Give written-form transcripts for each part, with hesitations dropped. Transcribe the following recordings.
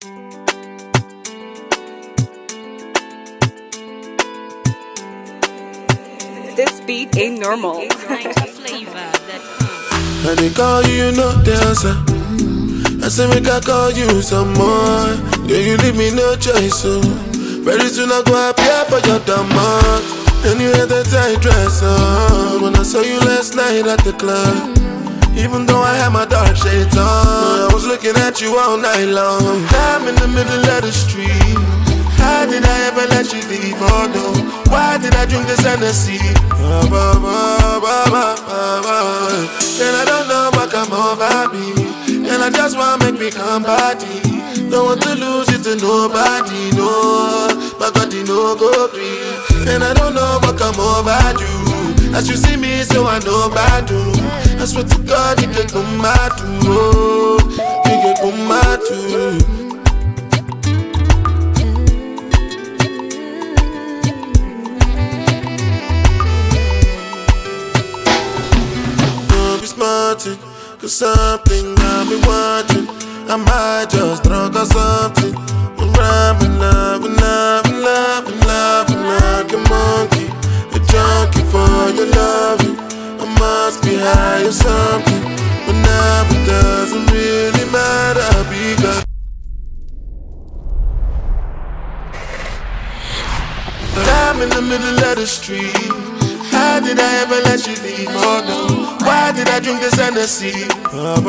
This beat ain't normal. And they call you, you know the answer. I say make I call you some more. Yeah, you leave me no choice, so very soon I go appear for your demand. And you had that tight dress on when I saw you last night at the club. Even though I had my dark shades on, I was looking at you all night long. I'm in the middle of the street. How did I ever let you leave? Oh no, why did I drink this Hennessy? And I don't know what come over me, and I just wanna make me come body. Don't want to lose it to nobody, no. My body no go free. And I don't know what come over you. As you see me, so I know bad do. I swear to God, you can come mad too. Oh, you can come mad too. Smarting, cause something got me watching. I might just drunk or something. I'm rapping, loving like a monkey, a junkie for your loving. I must be high or something, but now it doesn't really matter because but I'm in the middle of the street. How did I ever let you leave? Oh no, why did I drink this Hennessy? And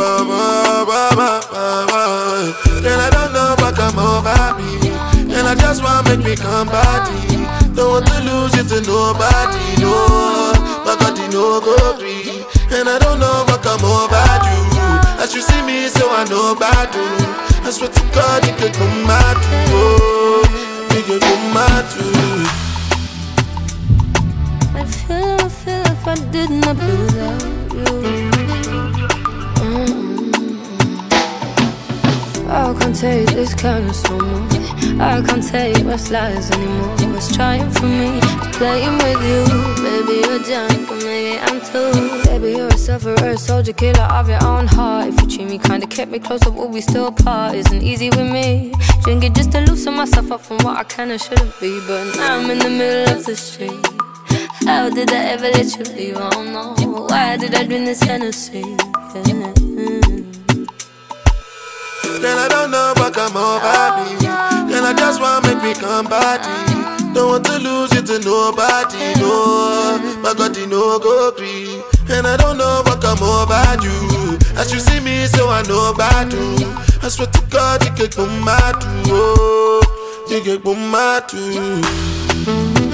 I don't know what come over me, and I just wanna make me come body. Don't want to lose it to nobody, no. My body no go free. And I don't know what come over you. As you see me, so I know bad do. I swear to God, you can come mad too. Oh, you can come mad too. I feel if I did not be without you. I can't take this kindness no more. I can't take what's lies anymore. It's trying for me, it's playing with you. Baby, you're drunk, but maybe I'm too. Baby, you're a sufferer, a soldier, killer of your own heart. If you treat me kinda, kept me closer, will we still part? Isn't easy with me. Drink it just to loosen myself up from what I can and shouldn't be. But now I'm in the middle of the street. How did I ever let you leave? I don't know. Why did I drink this Hennessy? Yeah. Then I don't know what come over me, and I just wanna make me come body. Don't want to lose it to nobody, no. My body no go free. And I don't know what come over you. As you see me, so I know bad do. I swear to God, you can come mad too. Oh, you can come mad too.